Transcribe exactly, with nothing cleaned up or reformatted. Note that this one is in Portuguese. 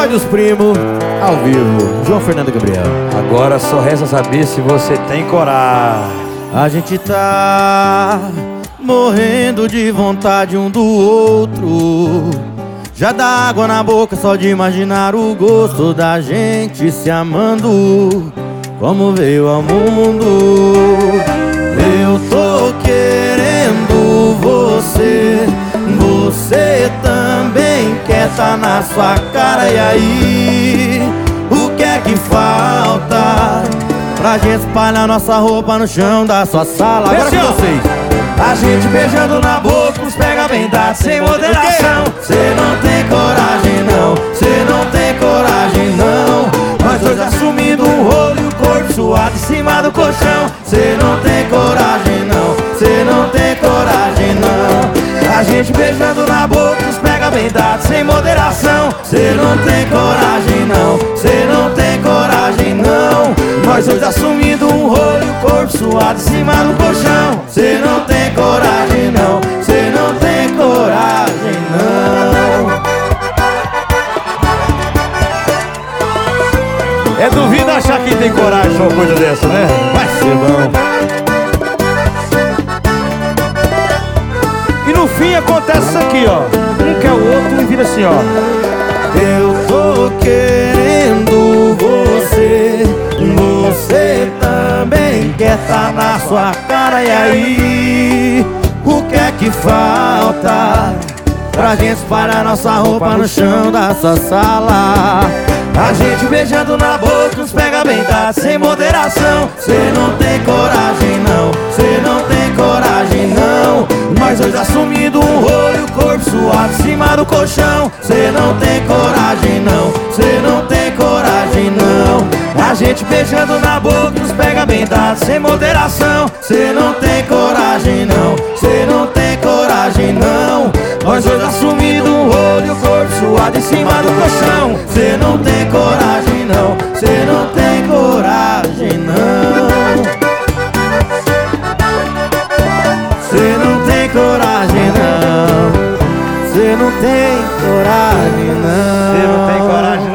Pagode dos Primos, ao vivo, João Fernando Gabriel. Agora só resta saber se você tem coragem. A gente tá morrendo de vontade um do outro. Já dá água na boca só de imaginar o gosto da gente se amando. Como veio ao mundo. Eu tô querendo você, você também quer tá na sua cara. E aí, o que é que falta pra gente espalhar nossa roupa no chão da sua sala? Agora com vocês. A gente beijando na boca, os pega bem dado, sem moderação. Cê não tem coragem não, cê não tem coragem não. Nós dois assumindo um rolo e o corpo suado em cima do colchão. Cê não tem coragem não, cê não tem coragem não. A gente beijando na boca, os pega bem dado, sem moderação. Cê não tem coragem não, cê não tem coragem não. Nós dois assumindo um rolo e o corpo suado em cima do colchão. Cê não tem coragem não, cê não tem coragem não. É duvido achar que tem coragem de uma coisa dessa, né? Vai ser bom. E no fim acontece isso aqui, ó. Um quer o outro e vira assim, ó. Eu tô querendo você, você também quer tá na sua cara. E aí, o que é que falta pra gente espalhar nossa roupa no chão da sua sala? A gente beijando na boca, os pega bem dado, sem moderação. Cê não tem coragem não, cê não tem coragem não. Nós dois assumindo um rolo e o corpo suado em cima do colchão. Cê não tem coragem não, cê não tem coragem não. A gente beijando na boca, os pega bem dado, sem moderação. Cê não tem coragem não, cê não tem coragem não. Nós dois assumindo um rolo e o corpo suado em cima do colchão. Cê não tem coragem não, cê não tem coragem não. Cê não tem coragem não, cê não tem coragem não. Você não tem coragem